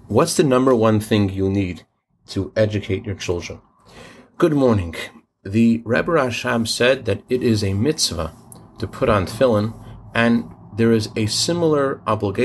What's the number one thing you need to educate your children? Good morning. The Rebbe Rashab said that it is a mitzvah to put on tefillin, and there is a similar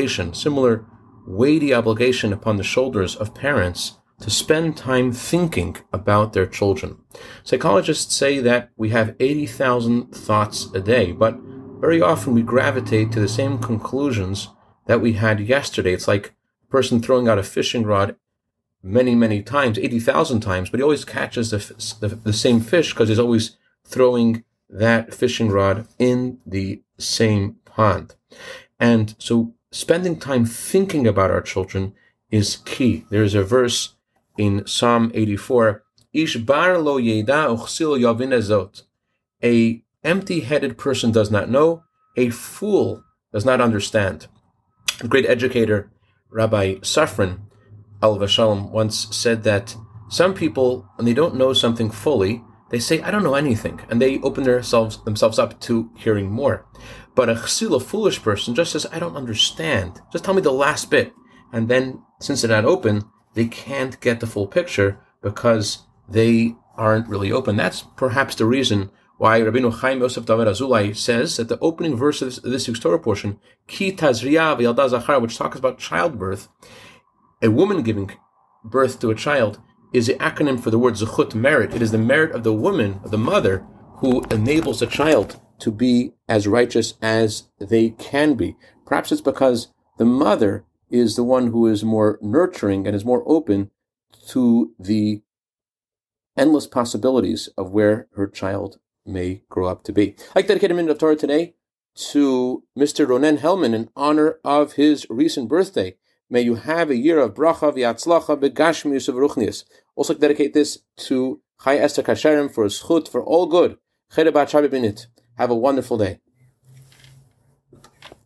weighty obligation upon the shoulders of parents to spend time thinking about their children. Psychologists say that we have 80,000 thoughts a day, but very often we gravitate to the same conclusions that we had yesterday. It's like a person throwing out a fishing rod many times, 80,000 times, but he always catches the same fish because he's always throwing that fishing rod in the same pond. And so spending time thinking about our children is key. There's a verse in Psalm 84, Ish bar lo yeda uchsil yavin ezot. A empty-headed person does not know, a fool does not understand. A great educator, Rabbi Safran, Alav Shalom, once said that some people, when they don't know something fully, they say, I don't know anything, and they open themselves up to hearing more. But a chsil, a foolish person, just says, I don't understand. Just tell me the last bit. And then, since they're not open, they can't get the full picture because they aren't really open. That's perhaps the reason why Rabbeinu Chaim Yosef David Azulai says that the opening verse of this week's Torah portion, Ki Tazriya v'Yalda Zachar, which talks about childbirth, a woman giving birth to a child, is the acronym for the word zechut, merit. It is the merit of the woman, of the mother, who enables the child to be as righteous as they can be. Perhaps it's because the mother is the one who is more nurturing and is more open to the endless possibilities of where her child may grow up to be. I'd like to dedicate a minute of Torah today to Mr. Ronen Hellman in honor of his recent birthday. May you have a year of bracha v'yatzlacha begashmius v'ruchnius. Also dedicate this to Chai Esther Kasherim for his zchut, for all good. Have a wonderful day.